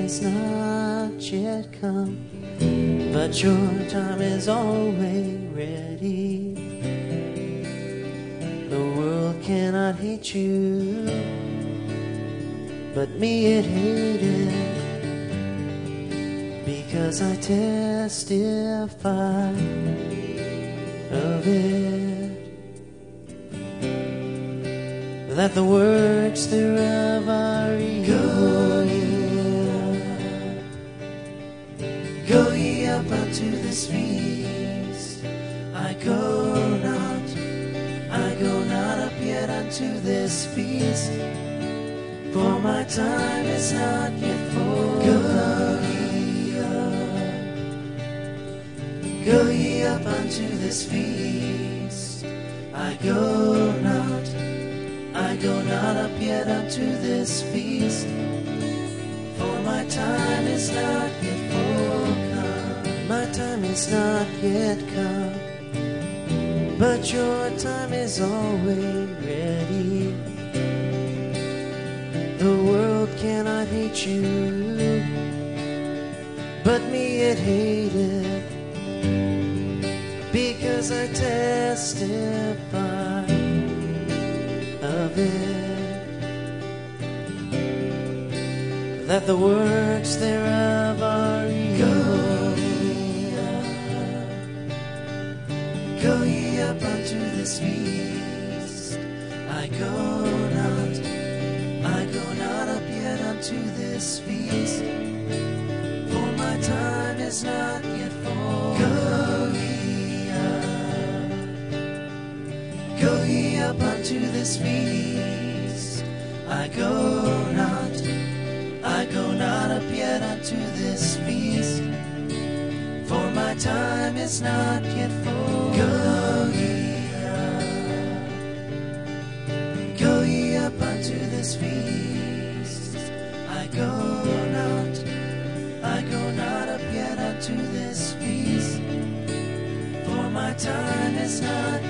has not yet come, but your time is always ready. The world cannot hate you, but me it hated, because I testify of it, that the works thereof are evil. Go ye up unto this feast. I go not up yet unto this feast, for my time is not yet full. Go ye up unto this feast. I go not up yet unto this feast, for my time is not yet full come. My time is not yet come, but your time is always ready. The world cannot hate you, but me it hated, because I testify of it, that the works thereof are evil. Go ye up unto this feast. I go not up yet unto this feast, for my time is not yet full. Go ye up unto this feast. I go not up yet unto this feast, for my time is not yet full. Go ye up unto this feast. I go not up yet unto this feast, for my time is not